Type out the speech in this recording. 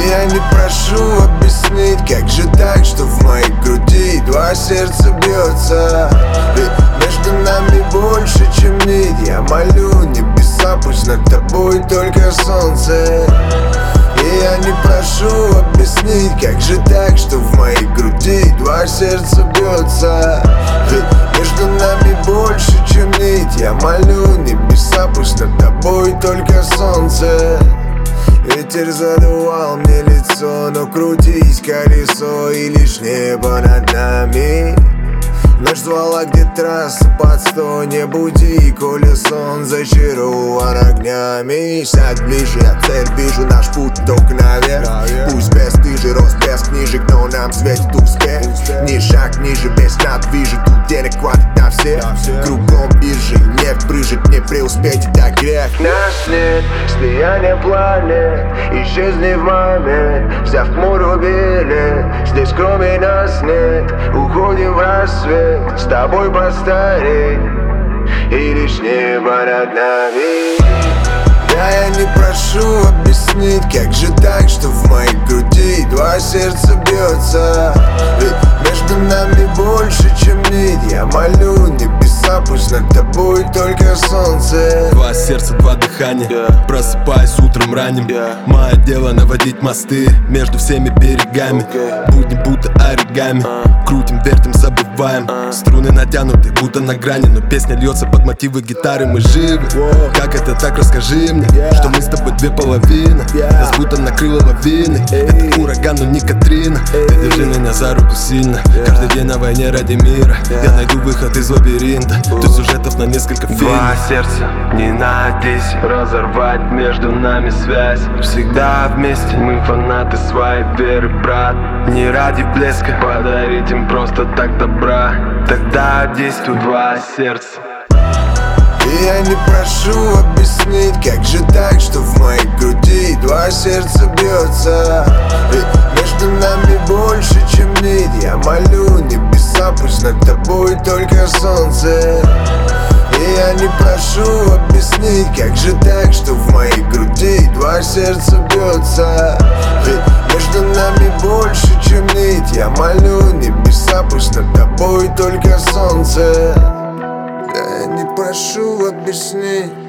И я не прошу объяснить, как же так, что в моей груди два сердца бьется. Ведь между нами больше, чем нить. Я молю небеса, пусть над тобой только солнце. И я не прошу объяснить, как же так, что в моей груди два сердца бьется. Ведь между нами больше, чем нить. Я молю небеса, пусть над тобой только солнце. Ветер задувал мне лицо, но крутись колесо, и лишь небо над нами. Ночь звала, где трасса под 100. Не буди, коли сон зачарован огнями. Сядь ближе, я цель вижу, наш путь только наверх. Пусть бесстыжий, рост без книжек, но нам светит успех. Ни шаг ниже, без надвижек, тут денег хватит на всех. Кругом биржи, нефть брыжет, не преуспеть, это грех. Нас нет, слияние планет, исчезни в момент. Взяв хмурый билет, здесь кроме нас нет. Уходим в рассвет, с тобой постареть, и лишь небо над нами. Да, я не прошу объяснить, как же так, что в моей груди два сердца бьется. Ведь между нами больше, чем нить. Я молю небеса, пусть над тобой только солнце. Два сердца, два дыхания, просыпаюсь утром ранним. Мое дело наводить мосты между всеми берегами. Будни будто оригами, крутим, вертим, забываем. Струны натянуты, будто на грани, но песня льется под мотивы гитары. Мы живы, как это так, расскажи мне, что мы с тобой две половины. Нас будто накрыло лавиной. Это ураган, но не Катрина. Ты держи меня за руку сильно. Каждый день на войне ради мира. Я найду выход из лабиринта. Тут сюжетов на несколько фильмов. Два сердца, не надейся разорвать между нами связь. Всегда вместе, мы фанаты своей веры, брат. Не ради блеска, подарить им просто так добра. Тогда действуй, два сердца. И я не прошу объяснить, как же так, что в моей груди два сердца бьется. Ведь между нами больше, чем нить. Я молю небеса, пусть над тобой только солнце. И я не прошу объяснить, как же так, что в моей груди два сердца бьется. Ведь между нами больше, чем нить. Я молю небеса, пусть над тобой только солнце. Я не прошу объяснить.